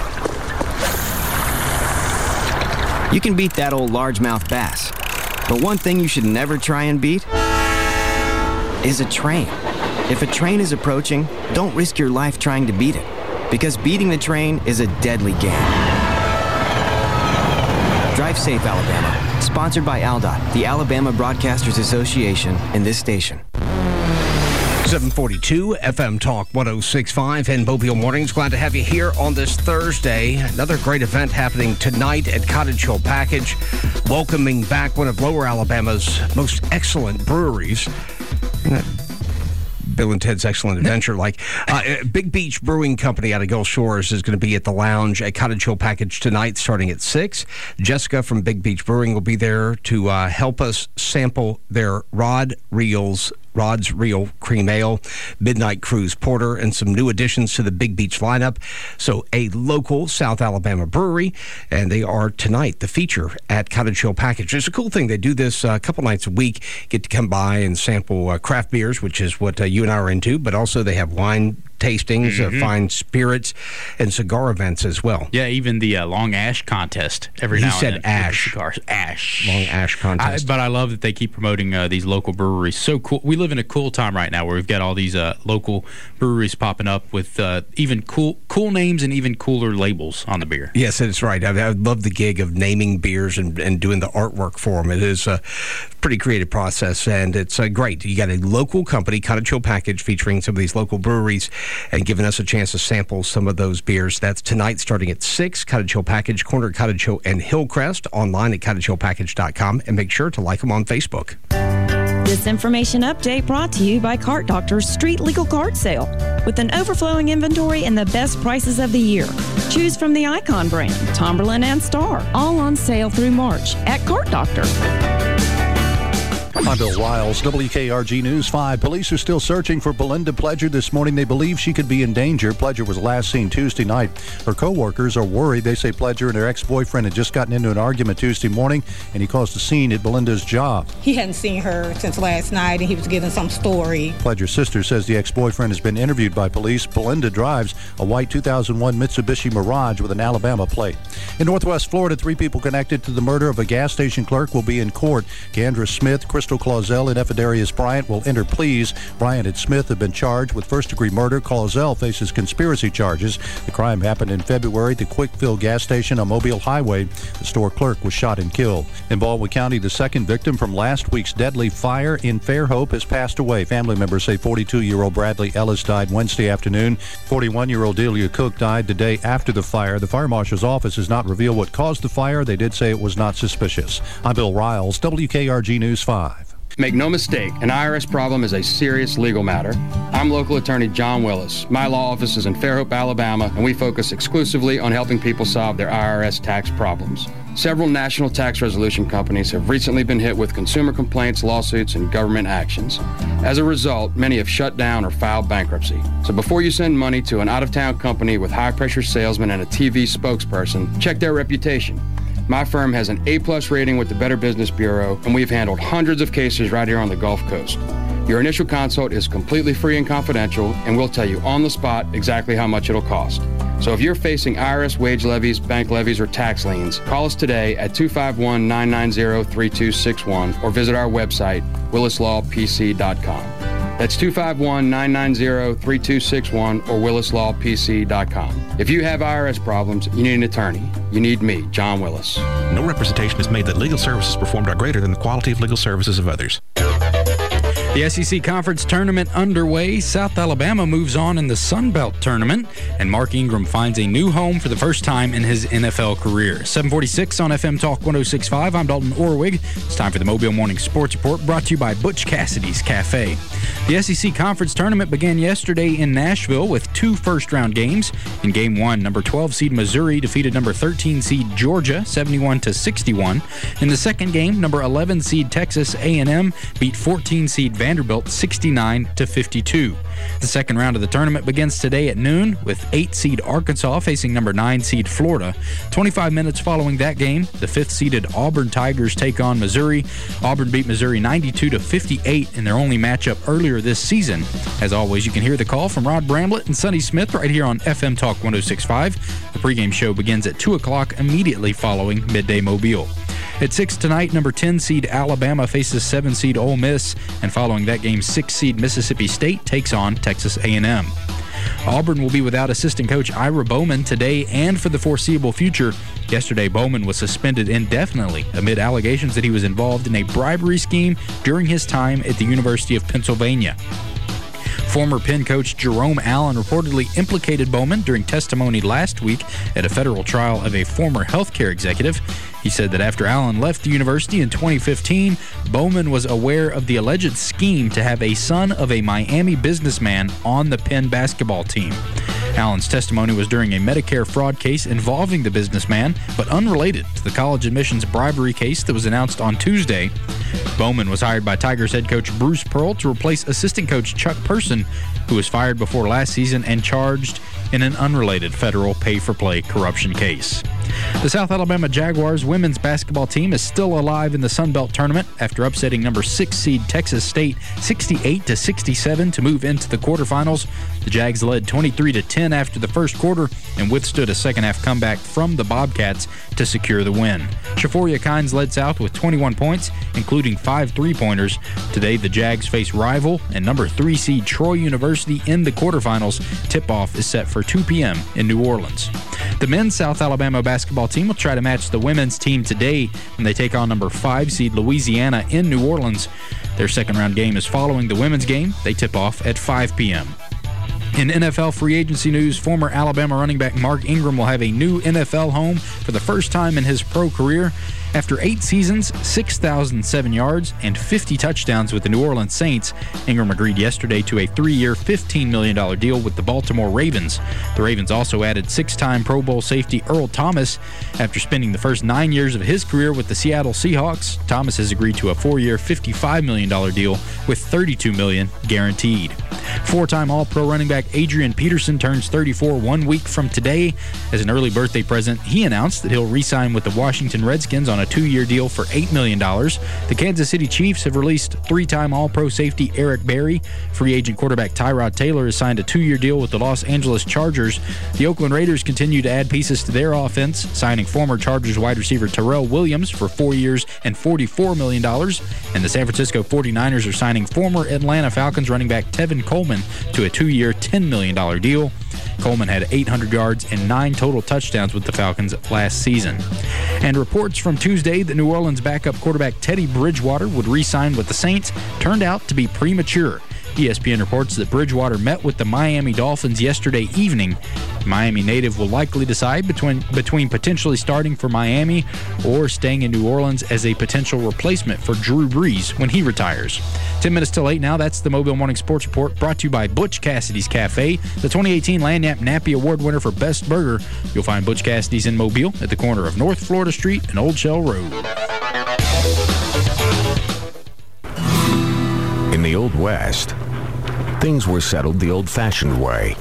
You can beat that old largemouth bass. But one thing you should never try and beat is a train. If a train is approaching, don't risk your life trying to beat it, because beating the train is a deadly game. Drive safe, Alabama. Sponsored by ALDOT, the Alabama Broadcasters Association, and this station. 742 FM Talk 106.5 and Mobile Mornings. Glad to have you here on this Thursday. Another great event happening tonight at Cottage Hill Package, welcoming back one of Lower Alabama's most excellent breweries. Bill and Ted's Excellent Adventure. Big Beach Brewing Company out of Gulf Shores is going to be at the lounge at Cottage Hill Package tonight starting at 6. Jessica from Big Beach Brewing will be there to help us sample their Rod's Real Cream Ale, Midnight Cruise Porter, and some new additions to the Big Beach lineup. So a local South Alabama brewery, and they are tonight the feature at Cottage Hill Package. It's a cool thing. They do this a couple nights a week, get to come by and sample craft beers, which is what you and I are into, but also they have wine tastings, fine spirits, and cigar events as well. Yeah, even the Long Ash contest every now and then. He said ash. Cigars. Ash. Long Ash contest. But I love that they keep promoting these local breweries. So cool. We live in a cool time right now where we've got all these local breweries popping up with even cool names and even cooler labels on the beer. Yes, that's right. I love the gig of naming beers and doing the artwork for them. It is a pretty creative process, and it's great. You got a local company, Cottage Hill Package, featuring some of these local breweries and giving us a chance to sample some of those beers. That's tonight starting at 6, Cottage Hill Package, corner of Cottage Hill and Hillcrest, online at cottagehillpackage.com, and make sure to like them on Facebook. This information update brought to you by Cart Doctor's Street Legal Cart Sale. With an overflowing inventory and the best prices of the year. Choose from the Icon brand, Tomberlin and Star, all on sale through March at Cart Doctor. I'm Bill Riles, WKRG News 5. Police are still searching for Belinda Pledger this morning. They believe she could be in danger. Pledger was last seen Tuesday night. Her co-workers are worried. They say Pledger and her ex-boyfriend had just gotten into an argument Tuesday morning, and he caused a scene at Belinda's job. He hadn't seen her since last night, and he was giving some story. Pledger's sister says the ex-boyfriend has been interviewed by police. Belinda drives a white 2001 Mitsubishi Mirage with an Alabama plate. In Northwest Florida, 3 people connected to the murder of a gas station clerk will be in court. Kendra Smith, Crystal Clausell, and Ephidarius Bryant will enter pleas. Bryant and Smith have been charged with first-degree murder. Clausell faces conspiracy charges. The crime happened in February at the Quick Fill gas station on Mobile Highway. The store clerk was shot and killed. In Baldwin County, the second victim from last week's deadly fire in Fairhope has passed away. Family members say 42-year-old Bradley Ellis died Wednesday afternoon. 41-year-old Delia Cook died the day after the fire. The fire marshal's office has not revealed what caused the fire. They did say it was not suspicious. I'm Bill Riles, WKRG News 5. Make no mistake, an IRS problem is a serious legal matter. I'm local attorney John Willis. My law office is in Fairhope, Alabama, and we focus exclusively on helping people solve their IRS tax problems. Several national tax resolution companies have recently been hit with consumer complaints, lawsuits, and government actions. As a result, many have shut down or filed bankruptcy. So before you send money to an out-of-town company with high-pressure salesmen and a TV spokesperson, check their reputation. My firm has an A+ rating with the Better Business Bureau, and we've handled hundreds of cases right here on the Gulf Coast. Your initial consult is completely free and confidential, and we'll tell you on the spot exactly how much it'll cost. So if you're facing IRS wage levies, bank levies, or tax liens, call us today at 251-990-3261 or visit our website, willislawpc.com. That's 251-990-3261 or willislawpc.com. If you have IRS problems, you need an attorney. You need me, John Willis. No representation is made that legal services performed are greater than the quality of legal services of others. The SEC Conference Tournament underway. South Alabama moves on in the Sun Belt Tournament, and Mark Ingram finds a new home for the first time in his NFL career. 746 on FM Talk 106.5. I'm Dalton Orwig. It's time for the Mobile Morning Sports Report, brought to you by Butch Cassidy's Cafe. The SEC Conference Tournament began yesterday in Nashville with 2 first-round games. In Game 1, number 12 seed Missouri defeated number 13 seed Georgia 71-61. In the second game, number 11 seed Texas A&M beat 14 seed Vanderbilt 69-52. The second round of the tournament begins today at noon with 8 seed Arkansas facing number 9 seed Florida. 25 minutes following that game, the 5th seeded Auburn Tigers take on Missouri. Auburn beat Missouri 92-58 in their only matchup earlier this season. As always, you can hear the call from Rod Bramblett and Sonny Smith right here on FM Talk 106.5. The pregame show begins at 2 o'clock immediately following Midday Mobile. At 6 tonight, number 10 seed Alabama faces 7 seed Ole Miss, and following that game, 6 seed Mississippi State takes on Texas A&M. Auburn will be without assistant coach Ira Bowman today and for the foreseeable future. Yesterday, Bowman was suspended indefinitely amid allegations that he was involved in a bribery scheme during his time at the University of Pennsylvania. Former Penn coach Jerome Allen reportedly implicated Bowman during testimony last week at a federal trial of a former healthcare executive. He said that after Allen left the university in 2015, Bowman was aware of the alleged scheme to have a son of a Miami businessman on the Penn basketball team. Allen's testimony was during a Medicare fraud case involving the businessman, but unrelated to the college admissions bribery case that was announced on Tuesday. Bowman was hired by Tigers head coach Bruce Pearl to replace assistant coach Chuck Person, who was fired before last season and charged in an unrelated federal pay-for-play corruption case. The South Alabama Jaguars women's basketball team is still alive in the Sun Belt Tournament after upsetting number 6 seed Texas State 68-67 to move into the quarterfinals. The Jags led 23-10 after the first quarter and withstood a second-half comeback from the Bobcats to secure the win. Shaforia Kynes led South with 21 points, including 5 three-pointers. Today, the Jags face rival and number 3 seed Troy University in the quarterfinals. Tip-off is set for 2 p.m. in New Orleans. The men's South Alabama basketball team will try to match the women's team today when they take on number 5 seed Louisiana in New Orleans. Their second-round game is following the women's game. They tip off at 5 p.m. In NFL free agency news, former Alabama running back Mark Ingram will have a new NFL home for the first time in his pro career. After 8 seasons, 6,007 yards, and 50 touchdowns with the New Orleans Saints, Ingram agreed yesterday to a 3-year, $15 million deal with the Baltimore Ravens. The Ravens also added 6-time Pro Bowl safety Earl Thomas. After spending the first 9 years of his career with the Seattle Seahawks, Thomas has agreed to a 4-year, $55 million deal with $32 million guaranteed. 4-time All-Pro running back Adrian Peterson turns 34 1 week from today. As an early birthday present, he announced that he'll re-sign with the Washington Redskins on a 2-year deal for $8 million. The Kansas City Chiefs have released 3-time All-Pro safety Eric Berry. Free agent quarterback Tyrod Taylor has signed a 2-year deal with the Los Angeles Chargers. The Oakland Raiders continue to add pieces to their offense, signing former Chargers wide receiver Terrell Williams for 4 years and $44 million. And the San Francisco 49ers are signing former Atlanta Falcons running back Tevin Coleman to a 2-year, $10 million deal. Coleman had 800 yards and 9 total touchdowns with the Falcons last season. And reports from Tuesday that New Orleans backup quarterback Teddy Bridgewater would re-sign with the Saints turned out to be premature. ESPN reports that Bridgewater met with the Miami Dolphins yesterday evening. The Miami native will likely decide between potentially starting for Miami or staying in New Orleans as a potential replacement for Drew Brees when he retires. 10 minutes till 8 now. That's the Mobile Morning Sports Report, brought to you by Butch Cassidy's Cafe, the 2018 Lagniappe Nappy Award winner for Best Burger. You'll find Butch Cassidy's in Mobile at the corner of North Florida Street and Old Shell Road. In the Old West, things were settled the old-fashioned way.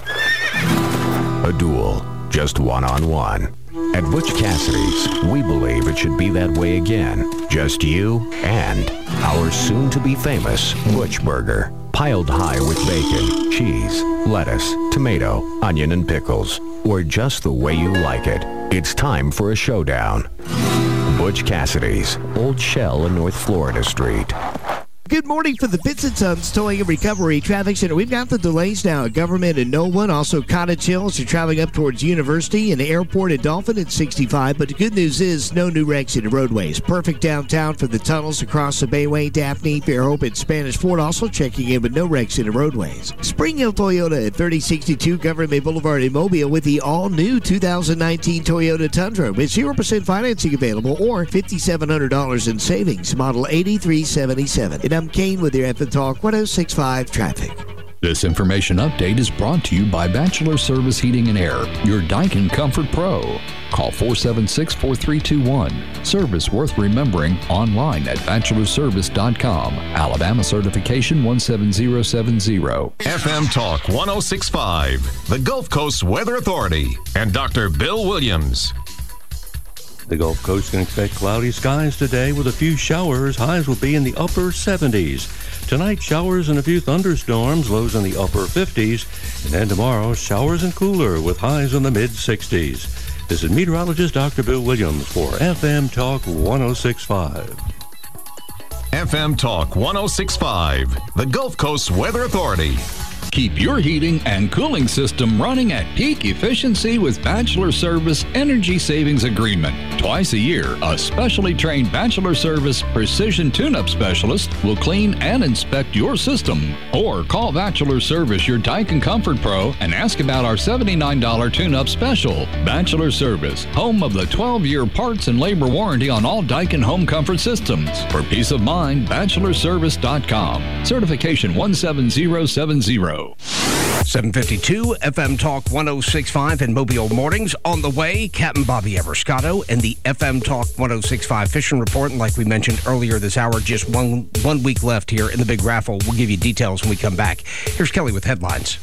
A duel, just one-on-one. At Butch Cassidy's, we believe it should be that way again. Just you and our soon-to-be famous Butch Burger. Piled high with bacon, cheese, lettuce, tomato, onion, and pickles. Or just the way you like it. It's time for a showdown. Butch Cassidy's, Old Shell and North Florida Street. Good morning for the Bits & Sons Towing and Recovery Traffic Center. We've got the delays now at Government and Nolan, also Cottage Hills. You're traveling up towards University and Airport and Dolphin at 65. But the good news is no new wrecks in the roadways. Perfect downtown for the tunnels across the Bayway, Daphne, Fairhope, and Spanish Fort. Also checking in with no wrecks in the roadways. Spring Hill Toyota at 3062 Government Boulevard in Mobile with the all-new 2019 Toyota Tundra with 0% financing available or $5,700 in savings. Model 8377. And I'm Kane with your FM Talk 106.5 Traffic. This information update is brought to you by Bachelor Service Heating and Air, your Daikin Comfort Pro. Call 476-4321. Service worth remembering online at bachelorservice.com. Alabama certification 17070. FM Talk 106.5, the Gulf Coast Weather Authority, and Dr. Bill Williams. The Gulf Coast can expect cloudy skies today with a few showers. Highs will be in the upper 70s. Tonight, showers and a few thunderstorms, lows in the upper 50s. And then tomorrow, showers and cooler with highs in the mid-60s. This is meteorologist Dr. Bill Williams for FM Talk 106.5. FM Talk 106.5, the Gulf Coast Weather Authority. Keep your heating and cooling system running at peak efficiency with Bachelor Service Energy Savings Agreement. Twice a year, a specially trained Bachelor Service Precision Tune-Up Specialist will clean and inspect your system. Or call Bachelor Service, your Daikin Comfort Pro, and ask about our $79 tune-up special. Bachelor Service, home of the 12-year parts and labor warranty on all Daikin home comfort systems. For peace of mind, bachelorservice.com. Certification 17070. 752 FM Talk 106.5 in Mobile Mornings. On the way, Captain Bobby Everscotto and the FM Talk 106.5 Fishing Report. And like we mentioned earlier this hour, just one week left here in the big raffle. We'll give you details when we come back. Here's Kelly with headlines.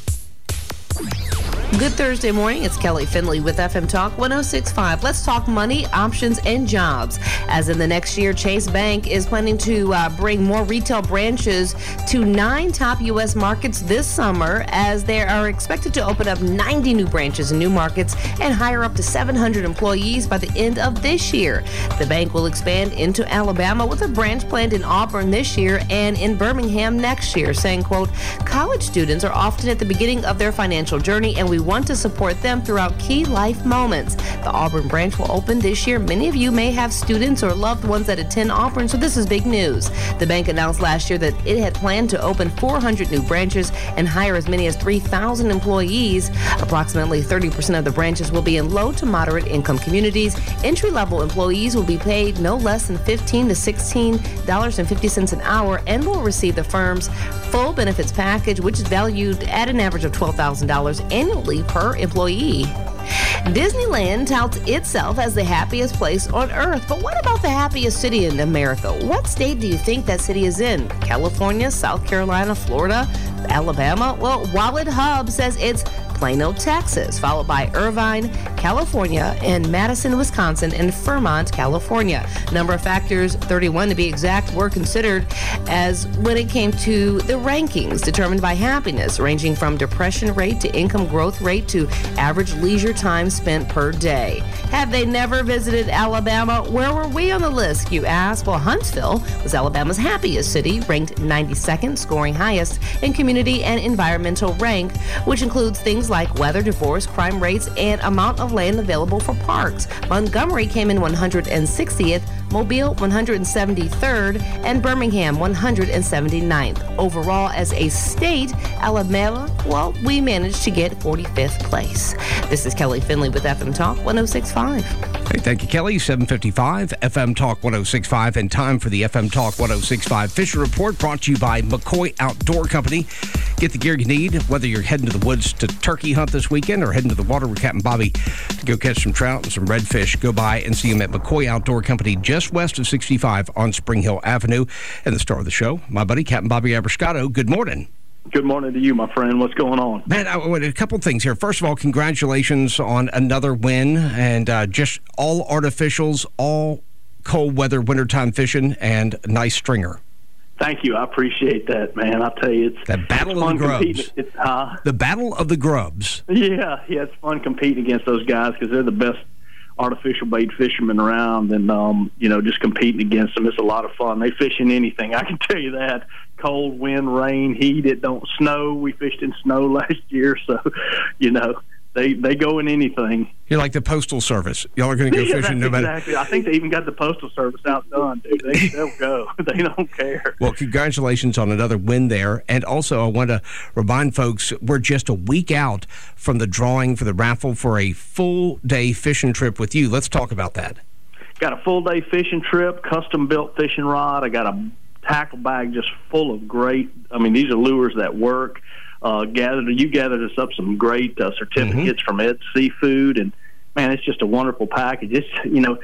Good Thursday morning. It's Kelly Finley with FM Talk 106.5. Let's talk money, options, and jobs. As in the next year, Chase Bank is planning to bring more retail branches to 9 top U.S. markets this summer, as they are expected to open up 90 new branches in new markets and hire up to 700 employees by the end of this year. The bank will expand into Alabama with a branch planned in Auburn this year and in Birmingham next year, saying, quote, college students are often at the beginning of their financial journey, and we we want to support them throughout key life moments. The Auburn branch will open this year. Many of you may have students or loved ones that attend Auburn, so this is big news. The bank announced last year that it had planned to open 400 new branches and hire as many as 3,000 employees. Approximately 30% of the branches will be in low to moderate income communities. Entry-level employees will be paid no less than $15 to $16.50 an hour and will receive the firm's full benefits package, which is valued at an average of $12,000 annually per employee. Disneyland touts itself as the happiest place on earth, but what about the happiest city in America? What state do you think that city is in? California, South Carolina, Florida, Alabama? Well, Wallet Hub says it's Plano, Texas, followed by Irvine, California, and Madison, Wisconsin, and Fremont, California. Number of factors, 31 to be exact, were considered as when it came to the rankings determined by happiness, ranging from depression rate to income growth rate to average leisure time spent per day. Have they never visited Alabama? Where were we on the list, you ask? Well, Huntsville was Alabama's happiest city, ranked 92nd, scoring highest in community and environmental rank, which includes things like weather, divorce, crime rates, and amount of land available for parks. Montgomery came in 160th, Mobile 173rd, and Birmingham 179th. Overall, as a state, Alabama, well, we managed to get 45th place. This is Kelly Finley with FM Talk 106.5. Hey, thank you, Kelly. 7:55, FM Talk 106.5, and time for the FM Talk 106.5 Fisher Report, brought to you by McCoy Outdoor Company. Get the gear you need, whether you're heading to the woods to turkey hunt this weekend or heading to the water with Captain Bobby to go catch some trout and some redfish. Go by and see him at McCoy Outdoor Company, just west of 65 on Spring Hill Avenue. And the star of the show, my buddy, Captain Bobby Abrascato. Good morning. Good morning to you, my friend. What's going on? Man, a couple things here. First of all, congratulations on another win, and just all artificials, all cold weather, wintertime fishing, and nice stringer. Thank you. I appreciate that, man. I'll tell you, it's the battle of the grubs. The battle of the grubs. Yeah, it's fun competing against those guys because they're the best artificial bait fishermen around, and just competing against them, it's a lot of fun. They fish in anything, I can tell you that. Cold, wind, rain, heat, it don't snow. We fished in snow last year, so they go in anything. You're like the Postal Service. Y'all are going to go fishing no matter. Exactly. I think they even got the Postal Service outdone, dude. They'll go. They don't care. Well, congratulations on another win there. And also, I want to remind folks, we're just a week out from the drawing for the raffle for a full-day fishing trip with you. Let's talk about that. Got a full-day fishing trip, custom-built fishing rod. I got a tackle bag just full of great, these are lures that work. You gathered us up some great certificates from Ed Seafood, and man, it's just a wonderful package. It's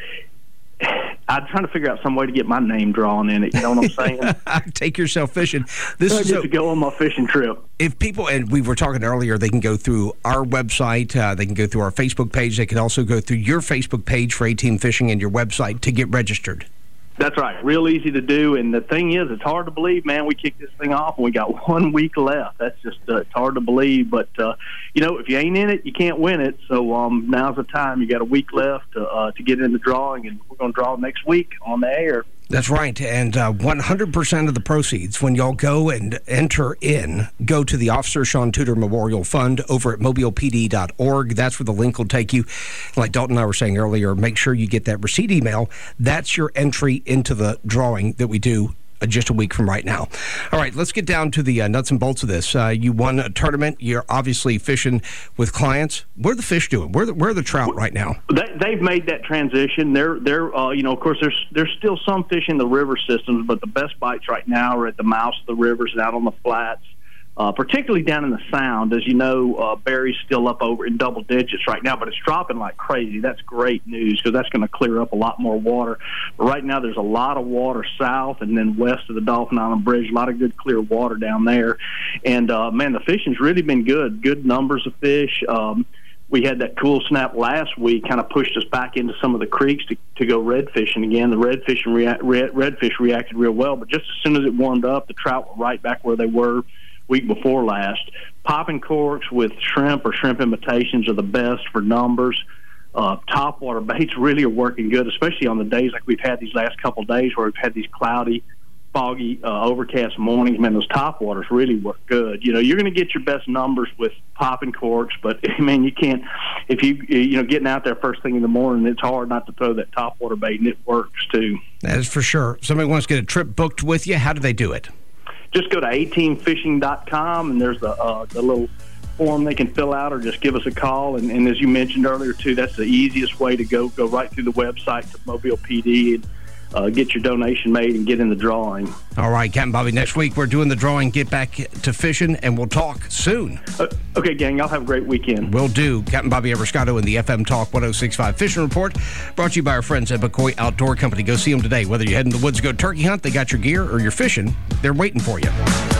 I'm trying to figure out some way to get my name drawn in it. You know what I'm saying? Take yourself fishing. This is to go on my fishing trip. If people, and we were talking earlier, they can go through our website, they can go through our Facebook page, they can also go through your Facebook page for A-Team Fishing and your website to get registered. That's right. Real easy to do. And the thing is, it's hard to believe, man. We kicked this thing off and we got 1 week left. That's just it's hard to believe. But, if you ain't in it, you can't win it. So now's the time. You got a week left to get in the drawing, and we're going to draw next week on the air. That's right. And 100% of the proceeds, when y'all go and enter in, go to the Officer Sean Tudor Memorial Fund over at mobilepd.org. That's where the link will take you. Like Dalton and I were saying earlier, make sure you get that receipt email. That's your entry into the drawing that we do just a week from right now. All right, let's get down to the nuts and bolts of this. You won a tournament. You're obviously fishing with clients. What are the fish doing? Where are the trout right now? They've made that transition. They're of course, there's still some fish in the river systems, but the best bites right now are at the mouths of the rivers and out on the flats. Particularly down in the Sound. As you know, Barry's still up over in double digits right now, but it's dropping like crazy. That's great news because that's going to clear up a lot more water. But right now there's a lot of water south and then west of the Dauphin Island Bridge, a lot of good clear water down there. And, the fishing's really been good. Good numbers of fish. We had that cool snap last week, kind of pushed us back into some of the creeks to go red fishing again. The redfish reacted real well, but just as soon as it warmed up, the trout were right back where they were week before last. Popping corks with shrimp or shrimp imitations are the best for numbers. Topwater baits really are working good, especially on the days like we've had these last couple of days where we've had these cloudy foggy, overcast mornings, man, those top waters really work good. You know, you're going to get your best numbers with popping corks, but I mean, you can't, if getting out there first thing in the morning, it's hard not to throw that top water bait, and it works too. That is for sure. Somebody wants to get a trip booked with you. How do they do it? Just go to A-teamfishing.com, and there's the little form they can fill out, or just give us a call. And as you mentioned earlier too, that's the easiest way to go right through the website to Mobile PD and get your donation made and get in the drawing. All right, Captain Bobby, next week we're doing the drawing. Get back to fishing, and we'll talk soon. Okay, gang, y'all have a great weekend. Will do. Captain Bobby Everscotto in the FM Talk 106.5 Fishing Report, brought to you by our friends at McCoy Outdoor Company. Go see them today. Whether you head in the woods to go turkey hunt, they got your gear, or you're fishing, they're waiting for you.